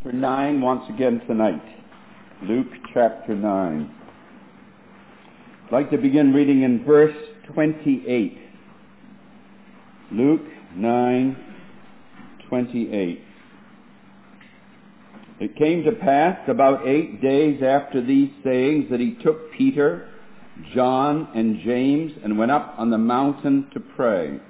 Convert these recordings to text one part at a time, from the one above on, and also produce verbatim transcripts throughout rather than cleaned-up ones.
chapter nine once again tonight. Luke chapter nine. I'd like to begin reading in verse twenty-eight. Luke nine twenty-eight. It came to pass about eight days after these sayings that he took Peter, John, and James and went up on the mountain to pray.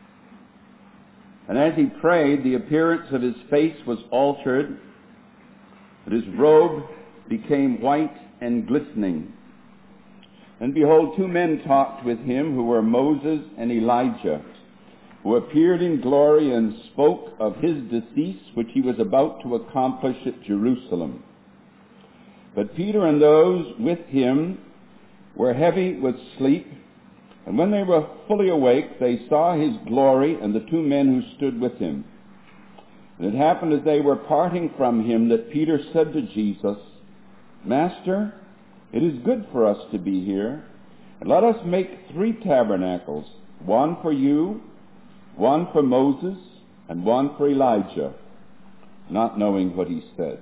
And as he prayed, the appearance of his face was altered, and his robe became white and glistening. And behold, two men talked with him, who were Moses and Elijah, who appeared in glory and spoke of his decease, which he was about to accomplish at Jerusalem. But Peter and those with him were heavy with sleep, and when they were fully awake, they saw his glory and the two men who stood with him. And it happened as they were parting from him that Peter said to Jesus, "Master, it is good for us to be here, and let us make three tabernacles, one for you, one for Moses, and one for Elijah," not knowing what he said.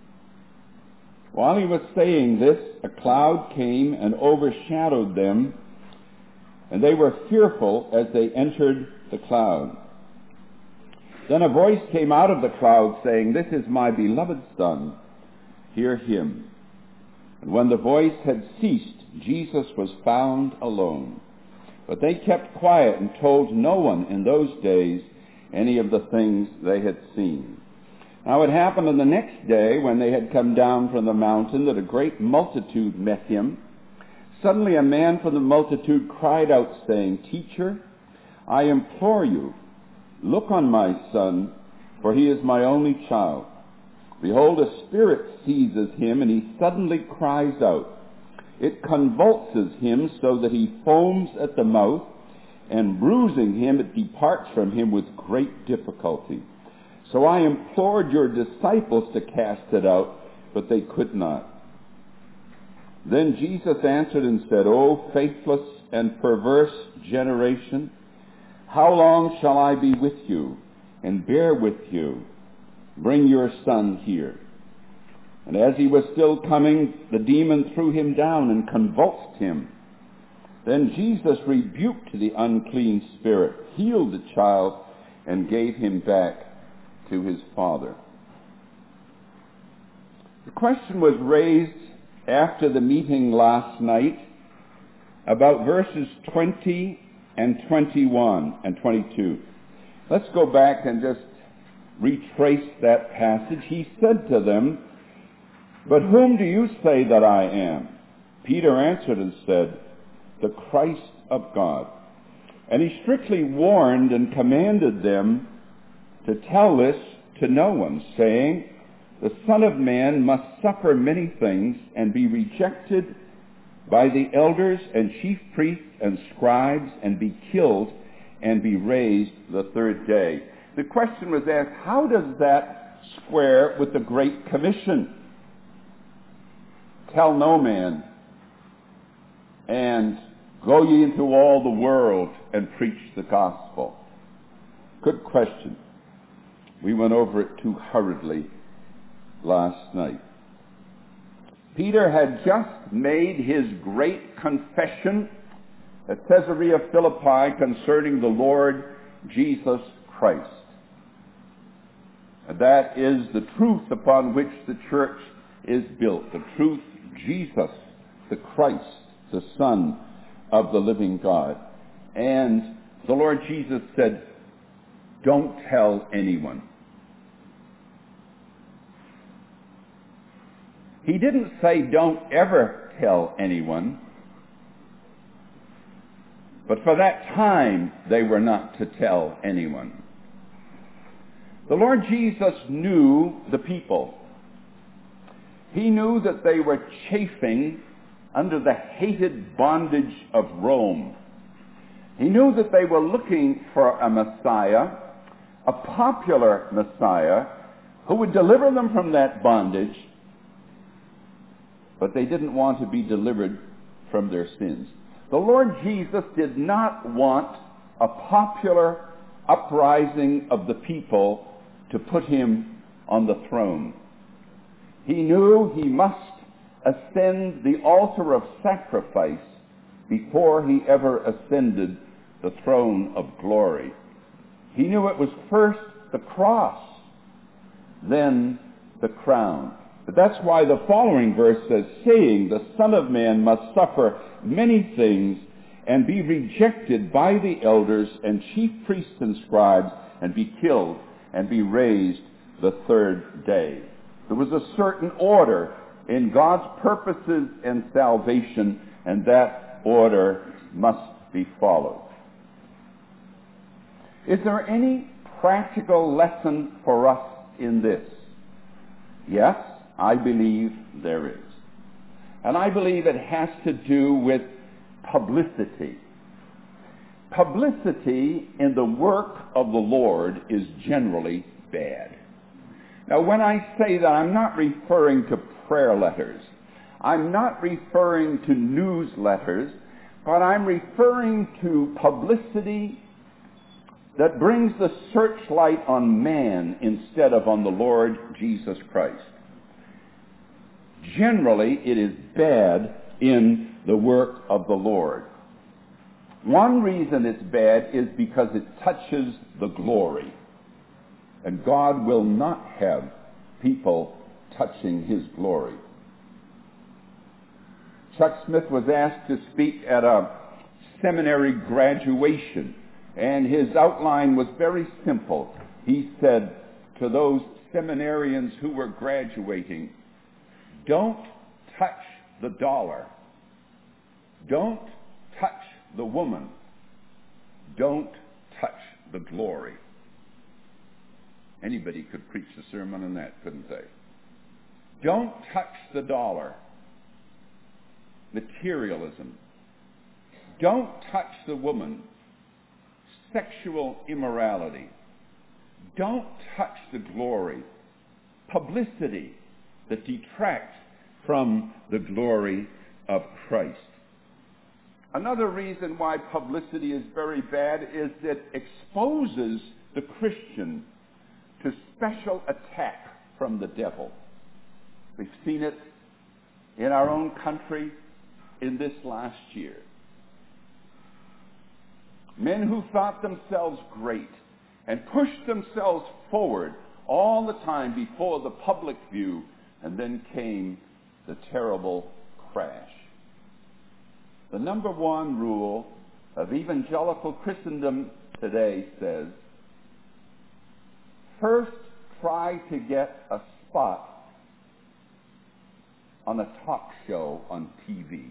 While he was saying this, a cloud came and overshadowed them, and they were fearful as they entered the cloud. Then a voice came out of the cloud saying, "This is my beloved Son, hear him." And when the voice had ceased, Jesus was found alone. But they kept quiet and told no one in those days any of the things they had seen. Now it happened on the next day, when they had come down from the mountain, that a great multitude met him. Suddenly a man from the multitude cried out, saying, "Teacher, I implore you, look on my son, for he is my only child. Behold, a spirit seizes him, and he suddenly cries out. It convulses him so that he foams at the mouth, and bruising him, it departs from him with great difficulty. So I implored your disciples to cast it out, but they could not." Then Jesus answered and said, "O faithless and perverse generation, how long shall I be with you and bear with you? Bring your son here." And as he was still coming, the demon threw him down and convulsed him. Then Jesus rebuked the unclean spirit, healed the child, and gave him back to his father. The question was raised after the meeting last night about verses twenty and twenty-one and twenty-two. Let's go back and just retrace that passage. He said to them, "But whom do you say that I am?" Peter answered and said, "The Christ of God." And he strictly warned and commanded them to tell this to no one, saying, "The Son of Man must suffer many things and be rejected by the elders and chief priests and scribes and be killed and be raised the third day." The question was asked, how does that square with the Great Commission? Tell no man, and go ye into all the world and preach the gospel. Good question. We went over it too hurriedly last night. Peter had just made his great confession at Caesarea Philippi concerning the Lord Jesus Christ. And that is the truth upon which the church is built. The truth, Jesus, the Christ, the Son of the living God. And the Lord Jesus said, "Don't tell anyone." He didn't say, "Don't ever tell anyone." But for that time, they were not to tell anyone. The Lord Jesus knew the people. He knew that they were chafing under the hated bondage of Rome. He knew that they were looking for a Messiah, a popular Messiah, who would deliver them from that bondage, but they didn't want to be delivered from their sins. The Lord Jesus did not want a popular uprising of the people to put him on the throne. He knew he must ascend the altar of sacrifice before he ever ascended the throne of glory. He knew it was first the cross, then the crown. But that's why the following verse says, saying, the Son of Man must suffer many things and be rejected by the elders and chief priests and scribes and be killed and be raised the third day. There was a certain order in God's purposes and salvation, and that order must be followed. Is there any practical lesson for us in this? Yes, I believe there is. And I believe it has to do with publicity. Publicity in the work of the Lord is generally bad. Now, when I say that, I'm not referring to prayer letters. I'm not referring to newsletters, but I'm referring to publicity that brings the searchlight on man instead of on the Lord Jesus Christ. Generally, it is bad in the work of the Lord. One reason it's bad is because it touches the glory. And God will not have people touching his glory. Chuck Smith was asked to speak at a seminary graduation, and his outline was very simple. He said to those seminarians who were graduating, don't touch the dollar. Don't touch the woman. Don't touch the glory. Anybody could preach a sermon on that, couldn't they? Don't touch the dollar. Materialism. Don't touch the woman. Sexual immorality. Don't touch the glory. Publicity that detracts from the glory of Christ. Another reason why publicity is very bad is that it exposes the Christian to special attack from the devil. We've seen it in our own country in this last year. Men who thought themselves great and pushed themselves forward all the time before the public view, and then came the terrible crash. The number one rule of evangelical Christendom today says, first try to get a spot on a talk show on T V.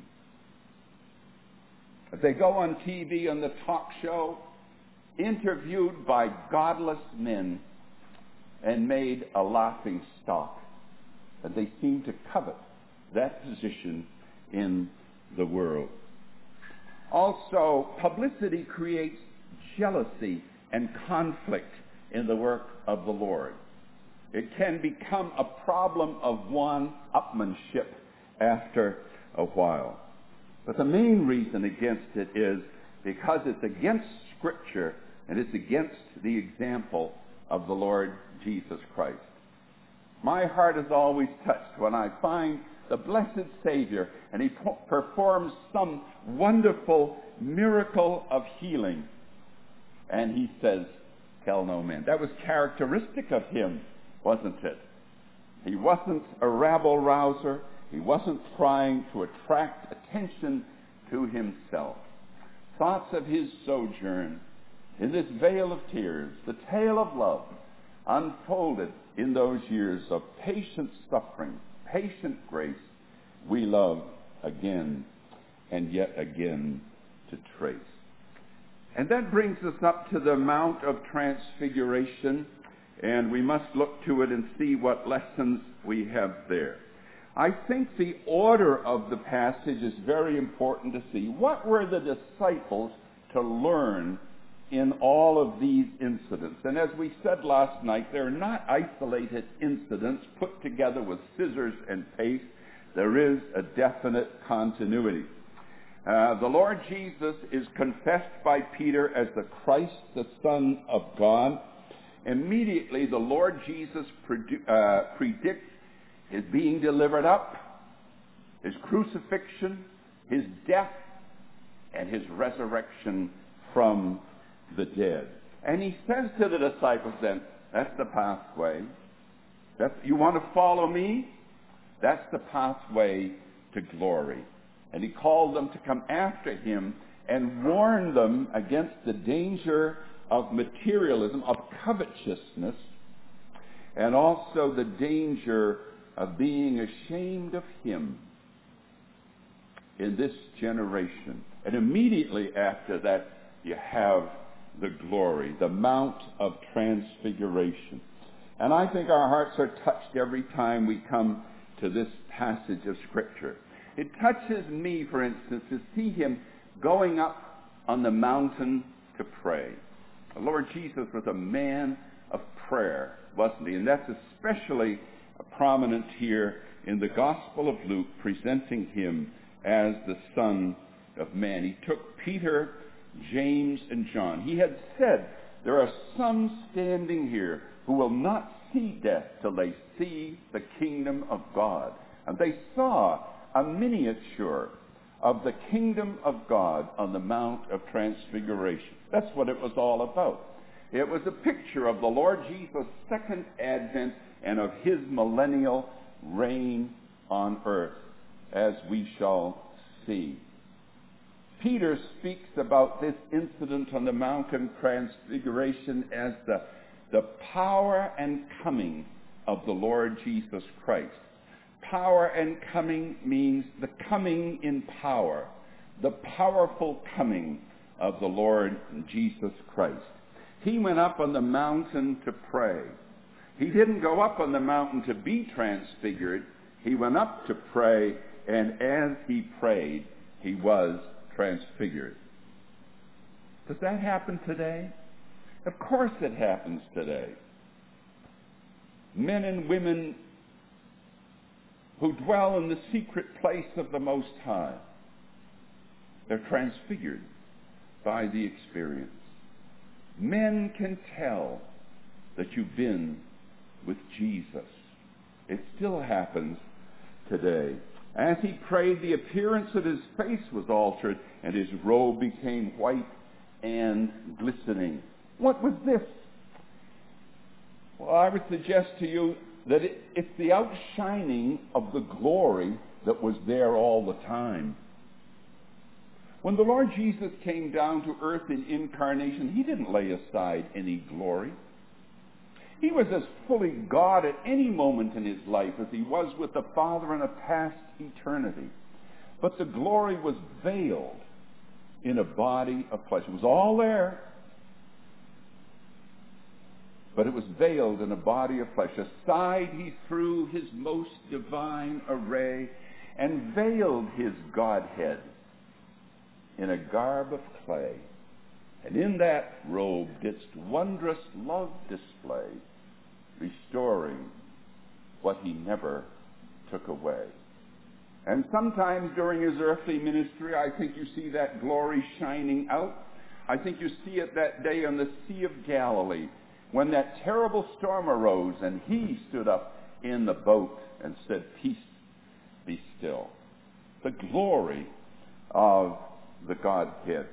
If they go on T V on the talk show, interviewed by godless men and made a laughing stock, and they seem to covet that position in the world. Also, publicity creates jealousy and conflict in the work of the Lord. It can become a problem of one-upmanship after a while. But the main reason against it is because it's against Scripture and it's against the example of the Lord Jesus Christ. My heart is always touched when I find the blessed Savior and he performs some wonderful miracle of healing. And he says, tell no man. That was characteristic of him, wasn't it? He wasn't a rabble-rouser. He wasn't trying to attract attention to himself. Thoughts of his sojourn in this vale of tears, the tale of love, unfolded in those years of patient suffering, patient grace, we love again and yet again to trace. And that brings us up to the Mount of Transfiguration, and we must look to it and see what lessons we have there. I think the order of the passage is very important to see. What were the disciples to learn in all of these incidents? And as we said last night, they're not isolated incidents put together with scissors and paste. There is a definite continuity. Uh, the Lord Jesus is confessed by Peter as the Christ, the Son of God. Immediately, the Lord Jesus produ- uh, predicts his being delivered up, his crucifixion, his death, and his resurrection from the dead. And he says to the disciples then, that's the pathway. That's, you want to follow me? That's the pathway to glory. And he called them to come after him and warned them against the danger of materialism, of covetousness, and also the danger of being ashamed of him in this generation. And immediately after that, you have the glory, the Mount of Transfiguration. And I think our hearts are touched every time we come to this passage of Scripture. It touches me, for instance, to see him going up on the mountain to pray. The Lord Jesus was a man of prayer, wasn't he? And that's especially prominent here in the Gospel of Luke, presenting him as the Son of Man. He took Peter, James, and John. He had said, there are some standing here who will not see death till they see the kingdom of God. And they saw a miniature of the kingdom of God on the Mount of Transfiguration. That's what it was all about. It was a picture of the Lord Jesus' second advent and of his millennial reign on earth, as we shall see. Peter speaks about this incident on the Mount of Transfiguration as the, the power and coming of the Lord Jesus Christ. Power and coming means the coming in power, the powerful coming of the Lord Jesus Christ. He went up on the mountain to pray. He didn't go up on the mountain to be transfigured. He went up to pray, and as he prayed, he was transfigured. Does that happen today? Of course it happens today. Men and women who dwell in the secret place of the Most High, they're transfigured by the experience. Men can tell that you've been with Jesus. It still happens today. As he prayed, the appearance of his face was altered, and his robe became white and glistening. What was this? Well, I would suggest to you that it, it's the outshining of the glory that was there all the time. When the Lord Jesus came down to earth in incarnation, he didn't lay aside any glory. He was as fully God at any moment in his life as he was with the Father in a past eternity. But the glory was veiled in a body of flesh. It was all there, but it was veiled in a body of flesh. Aside he threw his most divine array and veiled his Godhead in a garb of clay. And in that robe didst wondrous love display, restoring what he never took away. And sometimes during his earthly ministry, I think you see that glory shining out. I think you see it that day on the Sea of Galilee, when that terrible storm arose and he stood up in the boat and said, "Peace, be still." The glory of the Godhead.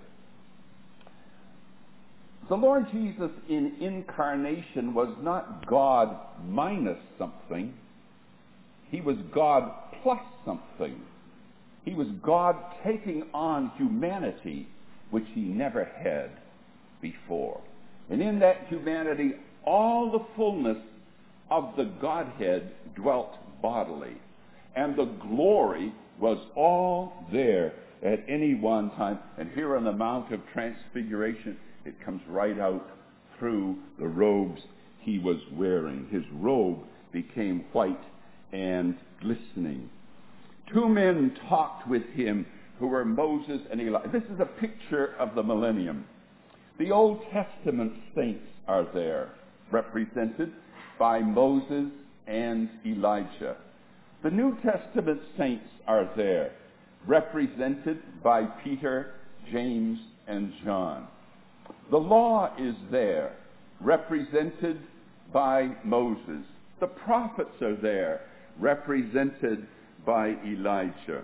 The Lord Jesus in incarnation was not God minus something. He was God plus something. He was God taking on humanity, which he never had before. And in that humanity, all the fullness of the Godhead dwelt bodily. And the glory was all there at any one time. And here on the Mount of Transfiguration, it comes right out through the robes he was wearing. His robe became white and glistening. Two men talked with him who were Moses and Elijah. This is a picture of the millennium. The Old Testament saints are there, represented by Moses and Elijah. The New Testament saints are there, represented by Peter, James, and John. The law is there, represented by Moses. The prophets are there, represented by Elijah.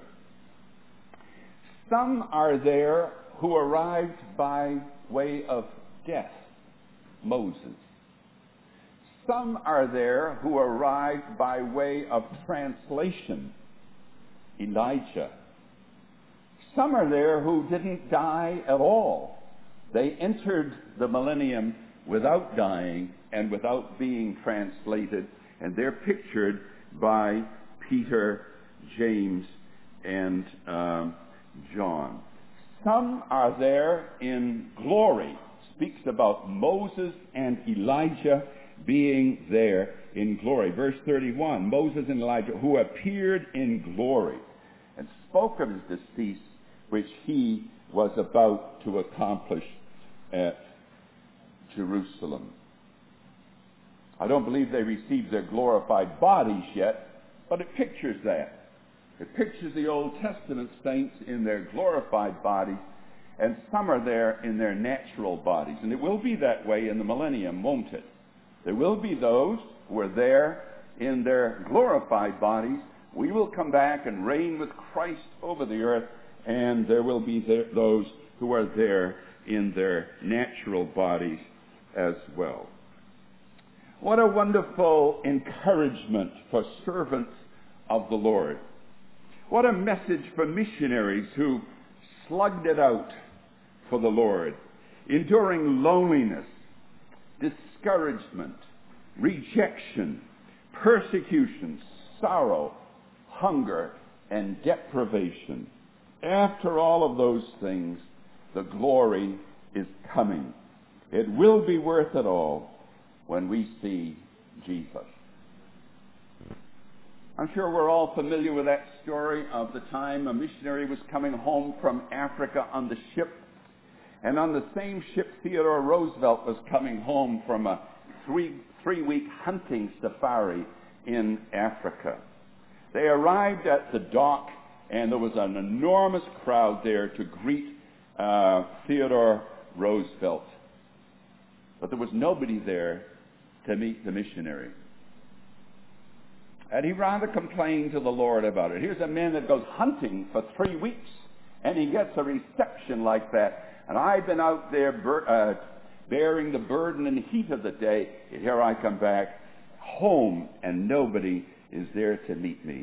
Some are there who arrived by way of death, Moses. Some are there who arrived by way of translation, Elijah. Some are there who didn't die at all. They entered the millennium without dying and without being translated, and they're pictured by Peter, James, and um, John. Some are there in glory. Speaks about Moses and Elijah being there in glory. Verse thirty-one, Moses and Elijah, who appeared in glory and spoke of his decease, which he was about to accomplish at Jerusalem. I don't believe they received their glorified bodies yet, but it pictures that. It pictures the Old Testament saints in their glorified bodies, and some are there in their natural bodies. And it will be that way in the millennium, won't it? There will be those who are there in their glorified bodies. We will come back and reign with Christ over the earth, and there will be there, those who are there in their natural bodies as well. What a wonderful encouragement for servants of the Lord. What a message for missionaries who slugged it out for the Lord, enduring loneliness, discouragement, rejection, persecution, sorrow, hunger, and deprivation. After all of those things, the glory is coming. It will be worth it all when we see Jesus. I'm sure we're all familiar with that story of the time a missionary was coming home from Africa on the ship. And on the same ship, Theodore Roosevelt was coming home from a three, three-week hunting safari in Africa. They arrived at the dock, and there was an enormous crowd there to greet uh, Theodore Roosevelt. But there was nobody there to meet the missionary. And he rather complained to the Lord about it. Here's a man that goes hunting for three weeks, and he gets a reception like that. And I've been out there bur- uh, bearing the burden and heat of the day, and here I come back home, and nobody is there to meet me.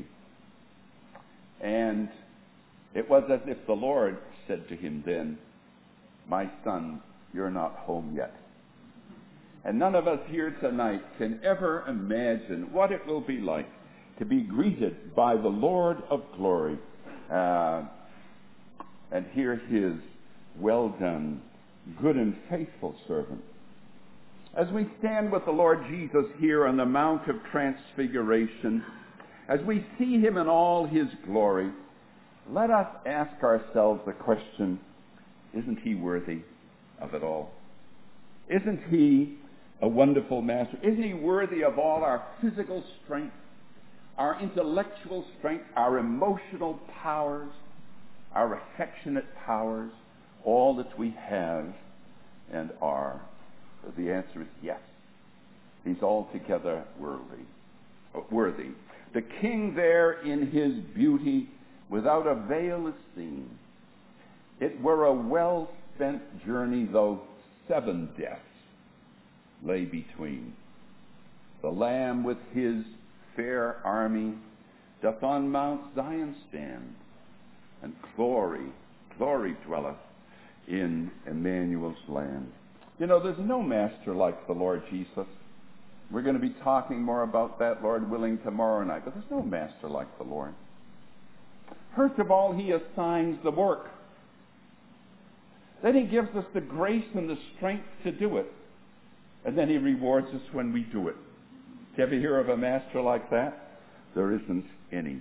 And it was as if the Lord said to him then, "My son, you're not home yet." And none of us here tonight can ever imagine what it will be like to be greeted by the Lord of glory uh, and hear his "Well done, good and faithful servant." As we stand with the Lord Jesus here on the Mount of Transfiguration, as we see him in all his glory, let us ask ourselves the question, isn't he worthy of it all? Isn't he a wonderful master? Isn't he worthy of all our physical strength, our intellectual strength, our emotional powers, our affectionate powers, all that we have and are? The answer is yes. He's altogether worthy. Worthy. The King there in his beauty, without a veil is seen. It were a well-spent journey, though seven deaths lay between. The Lamb with his fair army doth on Mount Zion stand, and glory, glory dwelleth in Emmanuel's land. You know, there's no master like the Lord Jesus. We're going to be talking more about that, Lord willing, tomorrow night. But there's no master like the Lord. First of all, he assigns the work. Then he gives us the grace and the strength to do it. And then he rewards us when we do it. Did you ever hear of a master like that? There isn't any.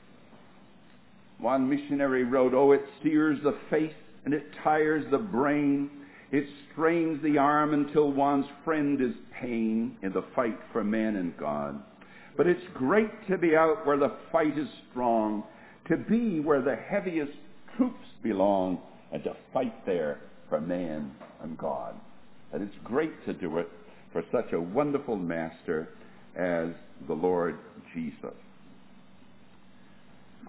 One missionary wrote, "Oh, it sears the face and it tires the brain. It strains the arm until one's friend is pain in the fight for man and God. But it's great to be out where the fight is strong, to be where the heaviest troops belong, and to fight there for man and God." And it's great to do it for such a wonderful master as the Lord Jesus.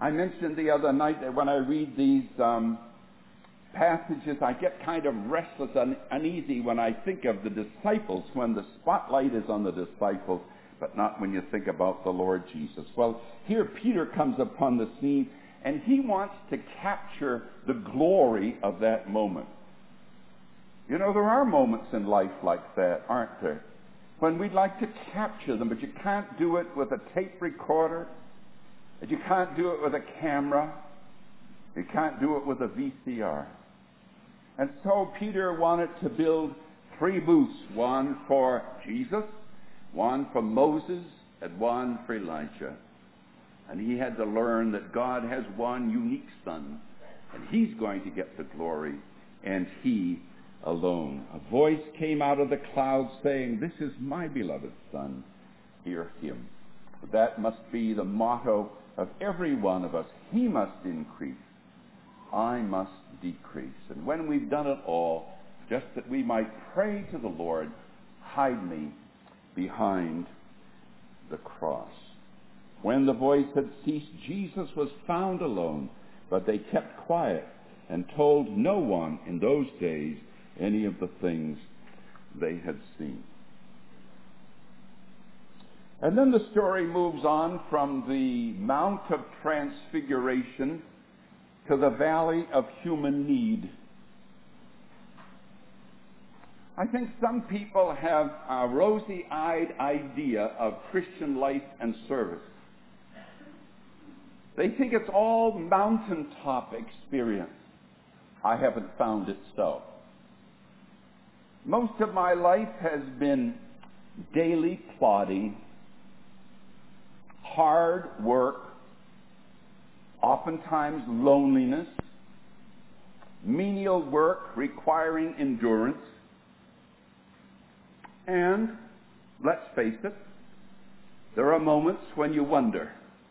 I mentioned the other night that when I read these um, passages, I get kind of restless and uneasy when I think of the disciples, when the spotlight is on the disciples, but not when you think about the Lord Jesus. Well, here Peter comes upon the scene, and he wants to capture the glory of that moment. You know, there are moments in life like that, aren't there? When we'd like to capture them, but you can't do it with a tape recorder, and you can't do it with a camera, you can't do it with a V C R. And so Peter wanted to build three booths, one for Jesus, one for Moses, and one for Elijah. And he had to learn that God has one unique son, and he's going to get the glory, and he alone. A voice came out of the clouds saying, "This is my beloved son, hear him." That must be the motto of every one of us. He must increase, I must decrease. And when we've done it all, just that we might pray to the Lord, hide me behind the cross. When the voice had ceased, Jesus was found alone, but they kept quiet and told no one in those days any of the things they had seen. And then the story moves on from the Mount of Transfiguration to the Valley of Human Need. I think some people have a rosy-eyed idea of Christian life and service. They think it's all mountaintop experience. I haven't found it so. Most of my life has been daily plodding, hard work, oftentimes loneliness, menial work requiring endurance, and, let's face it, there are moments when you wonder.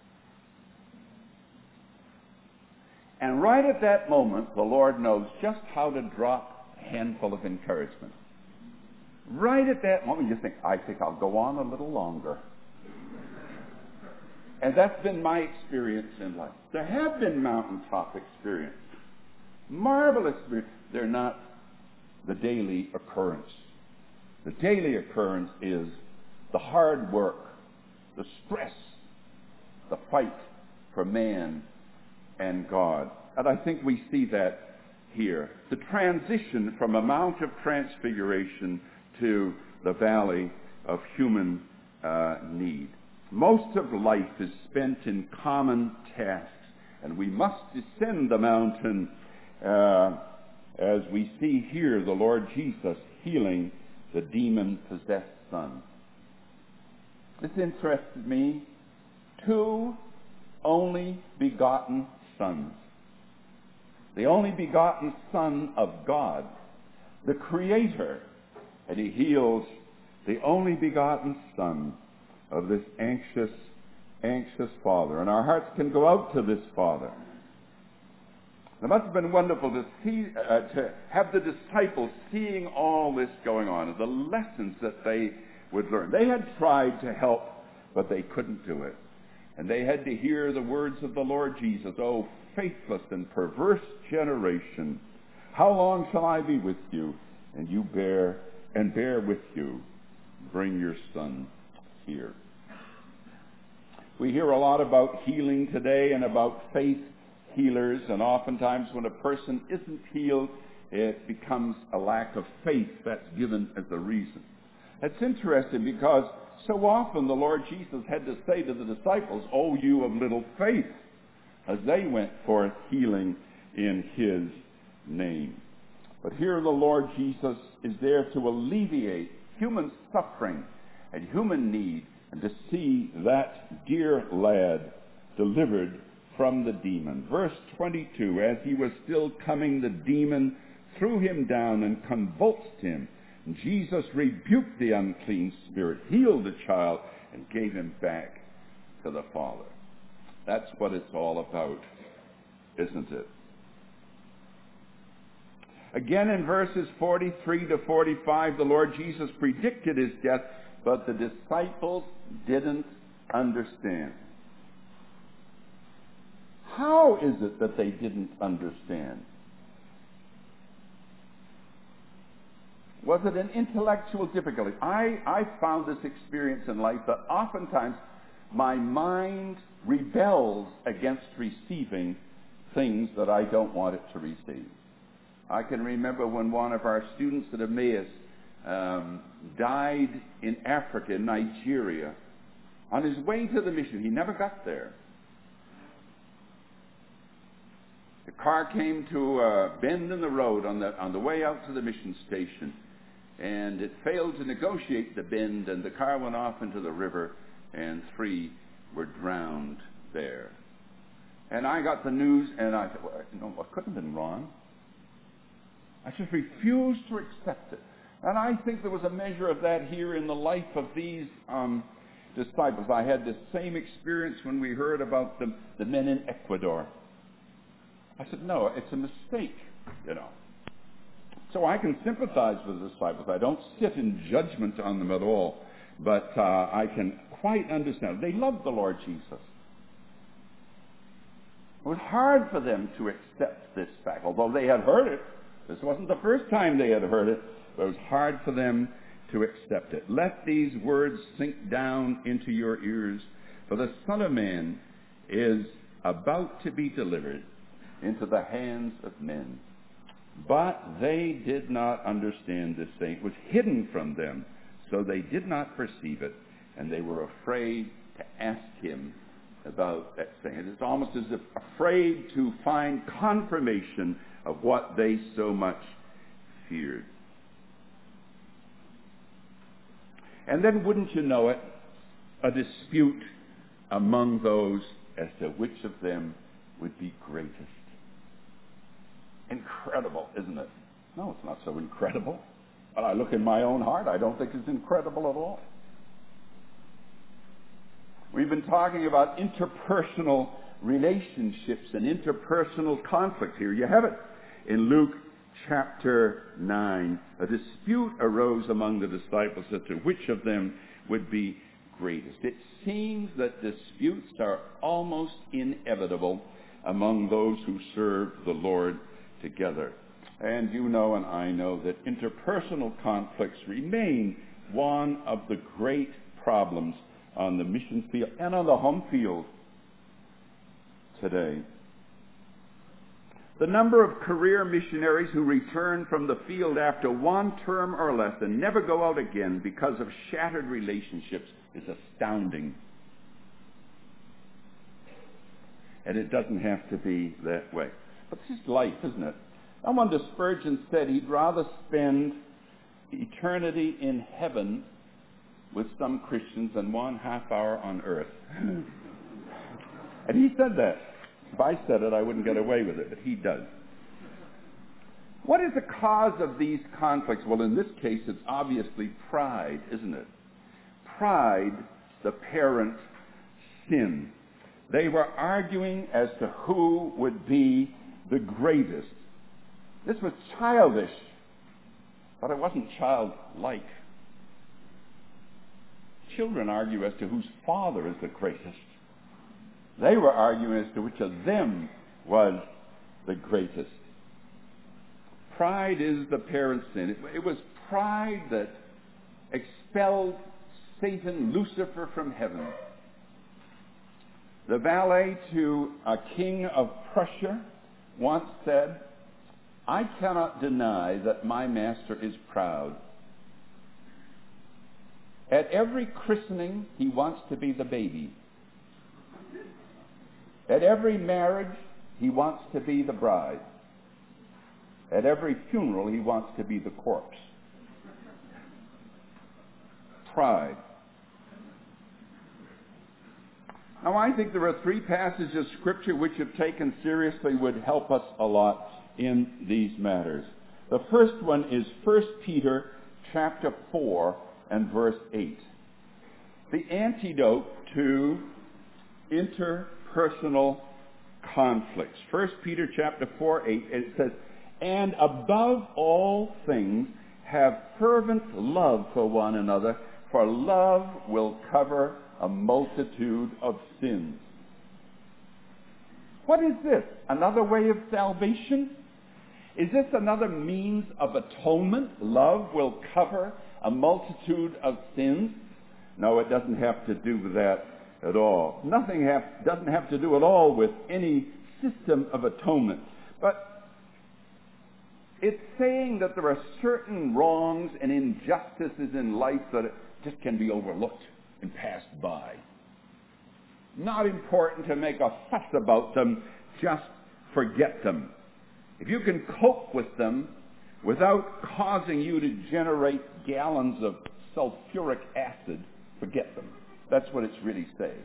And right at that moment, the Lord knows just how to drop a handful of encouragement. Right at that moment, you think, I think I'll go on a little longer. And that's been my experience in life. There have been mountaintop experiences, marvelous experiences. They're not the daily occurrence. The daily occurrence is the hard work, the stress, the fight for man and God. And I think we see that here. The transition from a Mount of Transfiguration to the Valley of Human uh, Need. Most of life is spent in common tasks, and we must descend the mountain uh, as we see here the Lord Jesus healing the demon-possessed son. This interested me. Two only begotten sons. The only begotten Son of God, the Creator, and he heals the only begotten son of this anxious, anxious father. And our hearts can go out to this father. It must have been wonderful to see, uh, to have the disciples seeing all this going on, and the lessons that they would learn. They had tried to help, but they couldn't do it. And they had to hear the words of the Lord Jesus, "Oh, faithless and perverse generation, how long shall I be with you, and you bear, and bear with you? Bring your son here." We hear a lot about healing today and about faith healers, and oftentimes when a person isn't healed, it becomes a lack of faith that's given as a reason. It's interesting because so often the Lord Jesus had to say to the disciples, "Oh, you of little faith," as they went forth healing in his name. But here the Lord Jesus is there to alleviate human suffering and human need, and to see that dear lad delivered from the demon. Verse twenty-two, as he was still coming, the demon threw him down and convulsed him. And Jesus rebuked the unclean spirit, healed the child, and gave him back to the Father. That's what it's all about, isn't it? Again in verses forty-three to forty-five, the Lord Jesus predicted his death, but the disciples didn't understand. How is it that they didn't understand? Was it an intellectual difficulty? I, I found this experience in life that oftentimes my mind rebels against receiving things that I don't want it to receive. I can remember when one of our students at Emmaus um, died in Africa, in Nigeria, on his way to the mission. He never got there. The car came to a bend in the road on the on the way out to the mission station, and it failed to negotiate the bend, and the car went off into the river, and three were drowned there. And I got the news, and I thought, well, you know, what couldn't have been wrong? I just refused to accept it. And I think there was a measure of that here in the life of these um, disciples. I had the same experience when we heard about the, the men in Ecuador. I said, no, it's a mistake, you know. So I can sympathize with the disciples. I don't sit in judgment on them at all. But uh, I can quite understand. They loved the Lord Jesus. It was hard for them to accept this fact, although they had heard it. This wasn't the first time they had heard it, but it was hard for them to accept it. Let these words sink down into your ears, for the Son of Man is about to be delivered into the hands of men. But they did not understand this saying. It was hidden from them, so they did not perceive it, and they were afraid to ask him about that saying. It is almost as if afraid to find confirmation of what they so much feared. And then, wouldn't you know it, a dispute among those as to which of them would be greatest. Incredible, isn't it? No, it's not so incredible. But I look in my own heart, I don't think it's incredible at all. We've been talking about interpersonal relationships and interpersonal conflict here. You have it in Luke chapter nine. A dispute arose among the disciples as to which of them would be greatest. It seems that disputes are almost inevitable among those who serve the Lord together. And you know and I know that interpersonal conflicts remain one of the great problems on the mission field and on the home field today. The number of career missionaries who return from the field after one term or less and never go out again because of shattered relationships is astounding. And it doesn't have to be that way. But this is life, isn't it? No wonder Spurgeon said he'd rather spend eternity in heaven with some Christians than one half hour on earth. And he said that. If I said it, I wouldn't get away with it, but he does. What is the cause of these conflicts? Well, in this case, it's obviously pride, isn't it? Pride, the parent sin. They were arguing as to who would be the greatest. This was childish, but it wasn't childlike. Children argue as to whose father is the greatest. They were arguing as to which of them was the greatest. Pride is the parent sin. It, it was pride that expelled Satan, Lucifer, from heaven. The valet to a king of Prussia once said, "I cannot deny that my master is proud. At every christening, he wants to be the baby. At every marriage, he wants to be the bride. At every funeral, he wants to be the corpse." Pride. Now, I think there are three passages of Scripture which, if taken seriously, would help us a lot in these matters. The first one is First Peter chapter four and verse eight. The antidote to interpersonal conflicts. First Peter chapter four, eight, it says, "And above all things, have fervent love for one another, for love will cover a multitude of sins." What is this? Another way of salvation? Is this another means of atonement? Love will cover a multitude of sins? No, it doesn't have to do with that at all. Nothing have, doesn't have to do at all with any system of atonement. But it's saying that there are certain wrongs and injustices in life that just can be overlooked and passed by. Not important to make a fuss about them, just forget them. If you can cope with them without causing you to generate gallons of sulfuric acid, forget them. That's what it's really saying.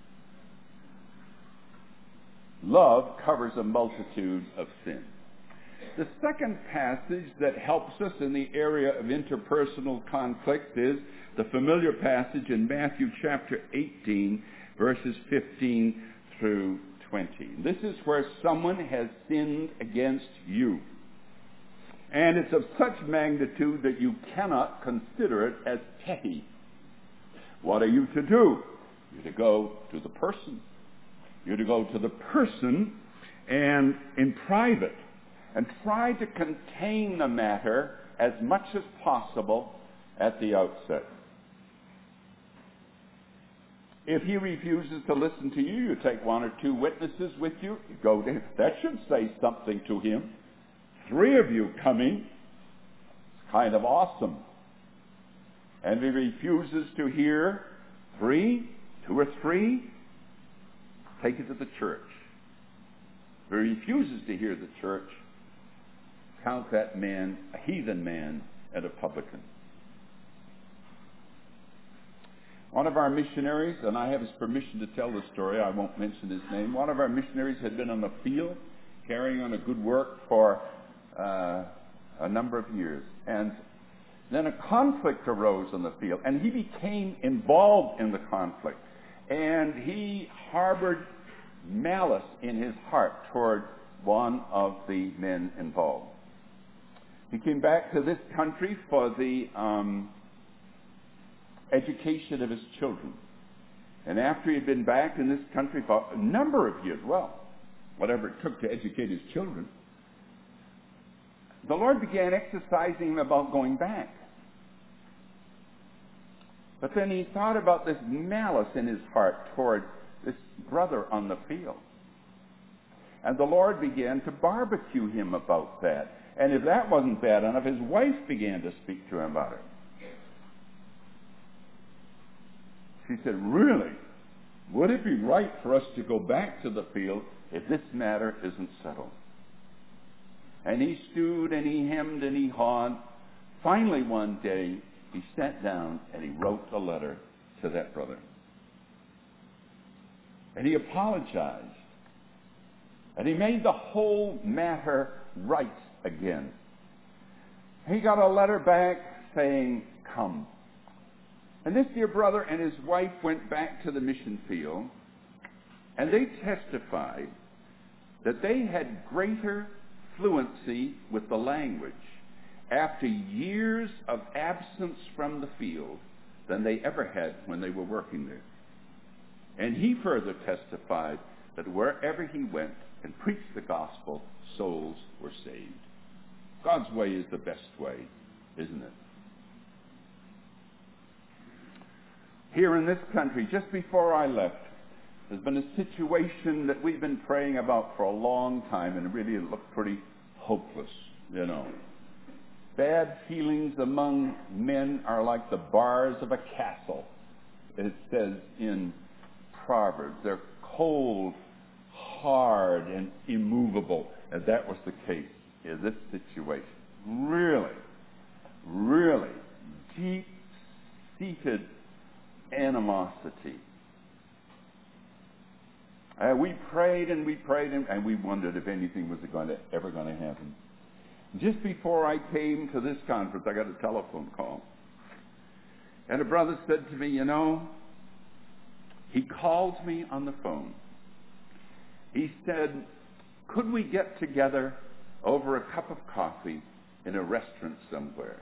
Love covers a multitude of sins. The second passage that helps us in the area of interpersonal conflict is the familiar passage in Matthew chapter eighteen, verses fifteen through twenty. This is where someone has sinned against you. And it's of such magnitude that you cannot consider it as petty. What are you to do? You're to go to the person. You're to go to the person and in private and try to contain the matter as much as possible at the outset. If he refuses to listen to you, you take one or two witnesses with you. You go to him. That should say something to him. Three of you coming. It's kind of awesome. And if he refuses to hear three, two or three, take it to the church. If he refuses to hear the church, count that man a heathen man and a publican. One of our missionaries, and I have his permission to tell the story, I won't mention his name, one of our missionaries had been on the field carrying on a good work for uh, a number of years. And then a conflict arose on the field, and he became involved in the conflict. And he harbored malice in his heart toward one of the men involved. He came back to this country for the um, education of his children. And after he had been back in this country for a number of years, well, whatever it took to educate his children, the Lord began exercising him about going back. But then he thought about this malice in his heart toward this brother on the field. And the Lord began to barbecue him about that. And if that wasn't bad enough, his wife began to speak to him about it. She said, really, would it be right for us to go back to the field if this matter isn't settled? And he stewed and he hemmed and he hawed. Finally one day, he sat down and he wrote a letter to that brother. And he apologized. And he made the whole matter right again. He got a letter back saying, come. And this dear brother and his wife went back to the mission field, and they testified that they had greater fluency with the language after years of absence from the field than they ever had when they were working there. And he further testified that wherever he went and preached the gospel, souls were saved. God's way is the best way, isn't it? Here in this country, just before I left, there's been a situation that we've been praying about for a long time, and really it looked pretty hopeless, you know. Bad feelings among men are like the bars of a castle, it says in Proverbs. They're cold, hard, and immovable, and that was the case in this situation. Really, really deep-seated animosity. Uh, we prayed and we prayed and, and we wondered if anything was going to, ever going to happen. Just before I came to this conference, I got a telephone call. And a brother said to me, you know, he called me on the phone. He said, could we get together over a cup of coffee in a restaurant somewhere?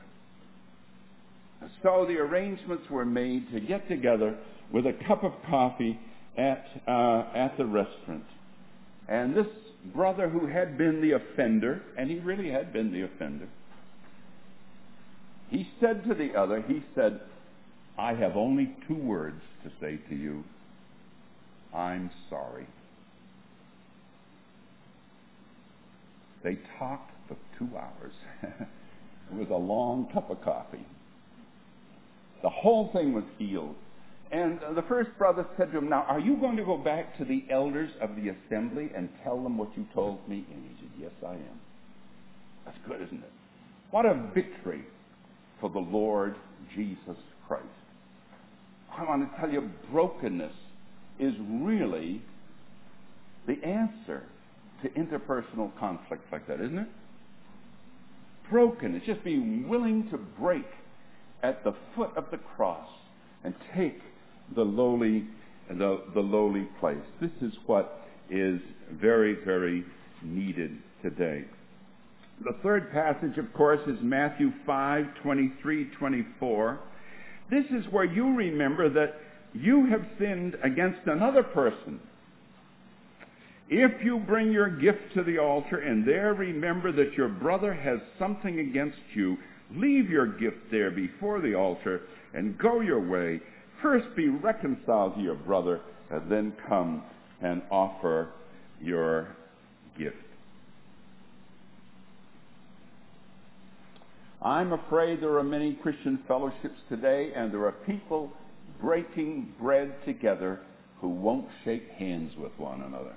So the arrangements were made to get together with a cup of coffee at uh, at the restaurant. And this brother who had been the offender, and he really had been the offender, he said to the other, he said, I have only two words to say to you. I'm sorry. They talked for two hours. It was a long cup of coffee. The whole thing was healed. And uh, the first brother said to him, now, are you going to go back to the elders of the assembly and tell them what you told me? And he said, yes, I am. That's good, isn't it? What a victory for the Lord Jesus Christ. I want to tell you, brokenness is really the answer to interpersonal conflicts like that, isn't it? Brokenness, just being willing to break at the foot of the cross and take the lowly, the, the lowly place. This is what is very, very needed today. The third passage, of course, is Matthew five, twenty-three, twenty-four. This is where you remember that you have sinned against another person. If you bring your gift to the altar and there remember that your brother has something against you, leave your gift there before the altar and go your way. First be reconciled to your brother and then come and offer your gift. I'm afraid there are many Christian fellowships today, and there are people breaking bread together who won't shake hands with one another.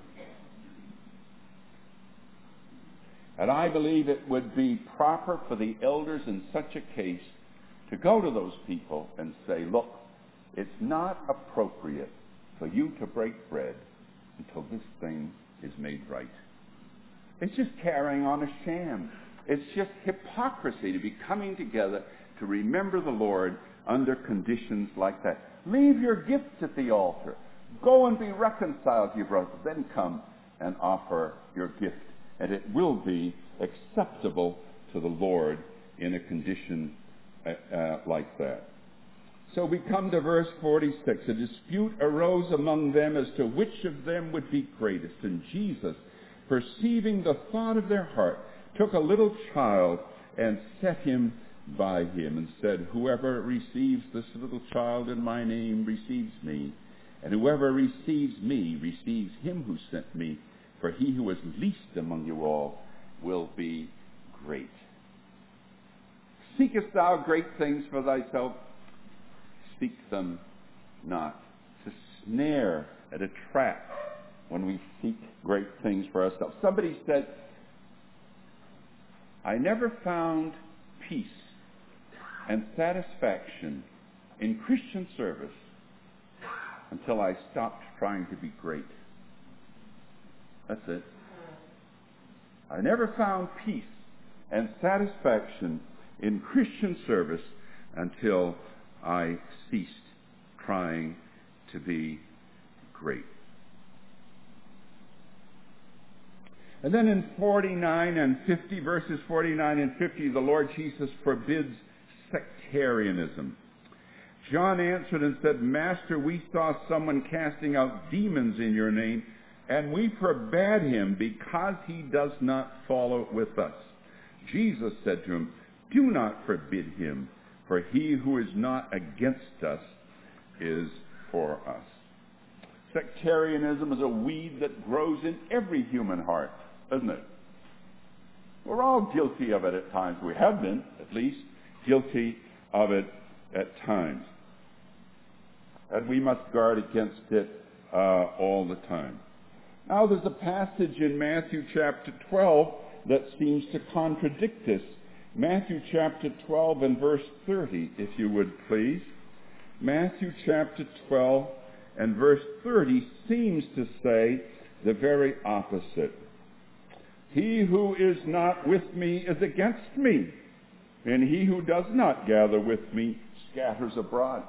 And I believe it would be proper for the elders in such a case to go to those people and say, look, it's not appropriate for you to break bread until this thing is made right. It's just carrying on a sham. It's just hypocrisy to be coming together to remember the Lord under conditions like that. Leave your gifts at the altar. Go and be reconciled to your brother. Then come and offer your gift. And it will be acceptable to the Lord in a condition uh, uh, like that. So we come to verse forty-six. A dispute arose among them as to which of them would be greatest. And Jesus, perceiving the thought of their heart, took a little child and set him by him and said, whoever receives this little child in my name receives me, and whoever receives me receives him who sent me. For he who is least among you all will be great. Seekest thou great things for thyself? Seek them not. To snare and a trap when we seek great things for ourselves. Somebody said, I never found peace and satisfaction in Christian service until I stopped trying to be great. That's it. I never found peace and satisfaction in Christian service until I ceased trying to be great. And then in forty-nine and fifty, verses forty-nine and fifty, the Lord Jesus forbids sectarianism. John answered and said, Master, we saw someone casting out demons in your name, and we forbade him because he does not follow with us. Jesus said to him, do not forbid him, for he who is not against us is for us. Sectarianism is a weed that grows in every human heart, isn't it? We're all guilty of it at times. We have been, at least, guilty of it at times. And we must guard against it uh, all the time. Now, there's a passage in Matthew chapter twelve that seems to contradict this. Matthew chapter twelve and verse thirty, if you would please. Matthew chapter twelve and verse thirty seems to say the very opposite. He who is not with me is against me, and he who does not gather with me scatters abroad.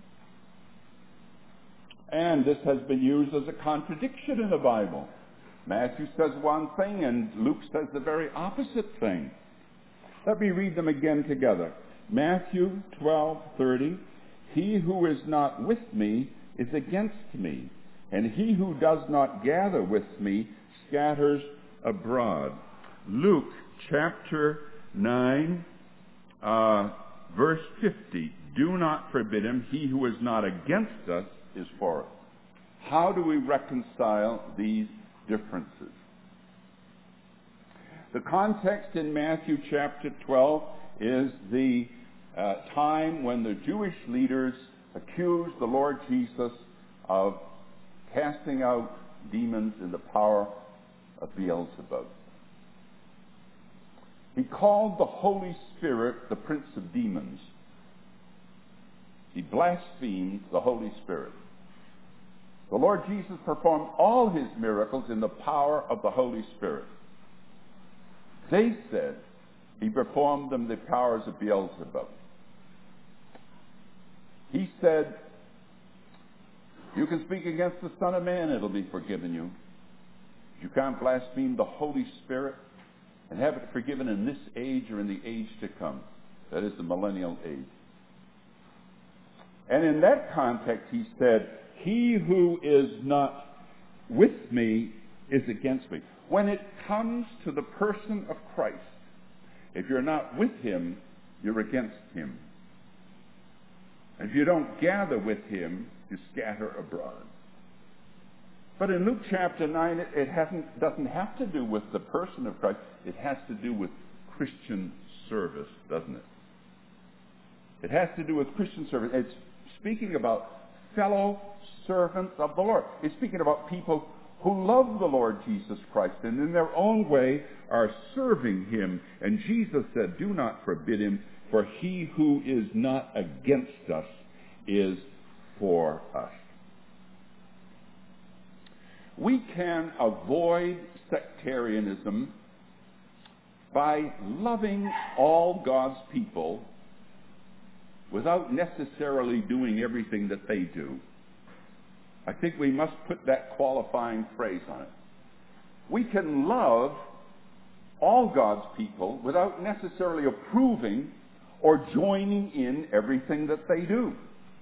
And this has been used as a contradiction in the Bible. Matthew says one thing and Luke says the very opposite thing. Let me read them again together. Matthew twelve thirty, he who is not with me is against me, and he who does not gather with me scatters abroad. Luke chapter nine, uh, verse fifty. Do not forbid him. He who is not against us is for us. How do we reconcile these differences? The context in Matthew chapter twelve is the uh, time when the Jewish leaders accused the Lord Jesus of casting out demons in the power of Beelzebub. He called the Holy Spirit the Prince of Demons. He blasphemed the Holy Spirit. The Lord Jesus performed all his miracles in the power of the Holy Spirit. They said he performed them in the powers of Beelzebub. He said, you can speak against the Son of Man, it'll be forgiven you. You can't blaspheme the Holy Spirit and have it forgiven in this age or in the age to come. That is the millennial age. And in that context, he said, he who is not with me is against me. When it comes to the person of Christ, if you're not with him, you're against him. If you don't gather with him, you scatter abroad. But in Luke chapter nine, it, it hasn't, doesn't have to do with the person of Christ. It has to do with Christian service, doesn't it? It has to do with Christian service. It's speaking about fellow servants of the Lord. It's speaking about people who love the Lord Jesus Christ and in their own way are serving him. And Jesus said, do not forbid him, for he who is not against us is for us. We can avoid sectarianism by loving all God's people without necessarily doing everything that they do. I think we must put that qualifying phrase on it. We can love all God's people without necessarily approving or joining in everything that they do.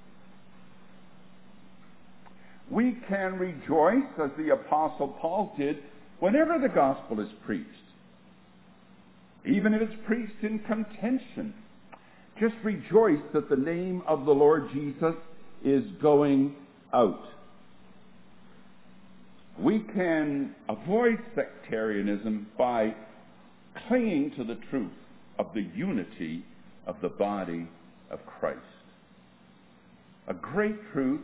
We can rejoice, as the Apostle Paul did, whenever the gospel is preached, even if it's preached in contention. Just rejoice that the name of the Lord Jesus is going out. We can avoid sectarianism by clinging to the truth of the unity of the body of Christ. A great truth,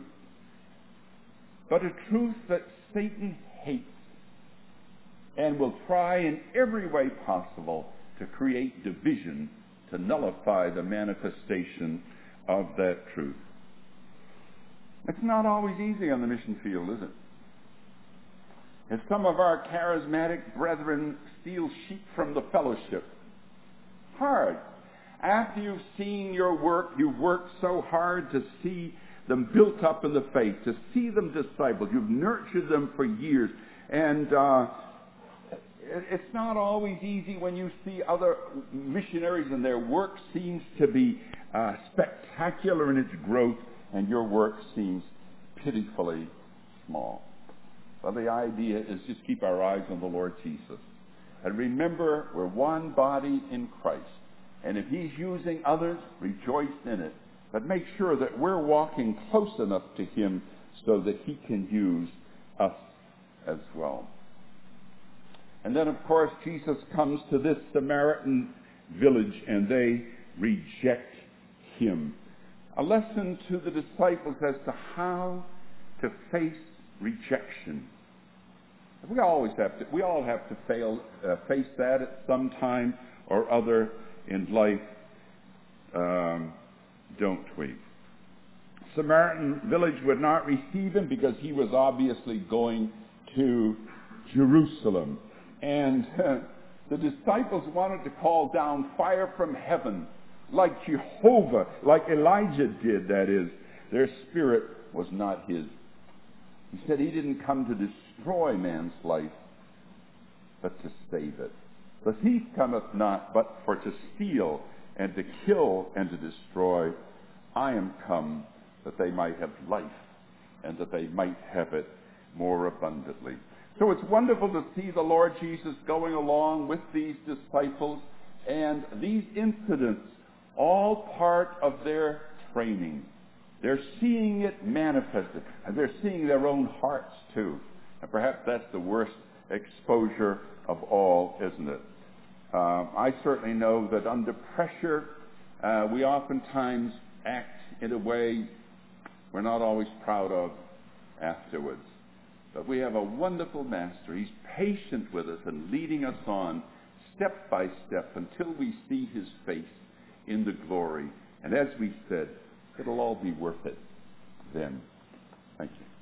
but a truth that Satan hates and will try in every way possible to create division to nullify the manifestation of that truth. It's not always easy on the mission field, is it? As some of our charismatic brethren steal sheep from the fellowship. Hard. After you've seen your work, you've worked so hard to see them built up in the faith, to see them discipled. You've nurtured them for years. And uh, it's not always easy when you see other missionaries and their work seems to be uh, spectacular in its growth, and your work seems pitifully small. Well, the idea is just keep our eyes on the Lord Jesus. And remember, we're one body in Christ. And if he's using others, rejoice in it. But make sure that we're walking close enough to him so that he can use us as well. And then, of course, Jesus comes to this Samaritan village and they reject him. A lesson to the disciples as to how to face rejection. We always have to, we all have to fail, uh, face that at some time or other in life, um, don't we? Samaritan village would not receive him because he was obviously going to Jerusalem. And uh, the disciples wanted to call down fire from heaven, like Jehovah, like Elijah did, that is. Their spirit was not his. He said he didn't come to destroy man's life, but to save it. The thief cometh not, but for to steal, and to kill, and to destroy. I am come that they might have life, and that they might have it more abundantly. So it's wonderful to see the Lord Jesus going along with these disciples, and these incidents, all part of their training. They're seeing it manifested, and they're seeing their own hearts too. And perhaps that's the worst exposure of all, isn't it? Uh, I certainly know that under pressure, uh, we oftentimes act in a way we're not always proud of afterwards. But we have a wonderful Master. He's patient with us and leading us on step by step until we see his face in the glory. And as we said, it'll all be worth it then. Thank you.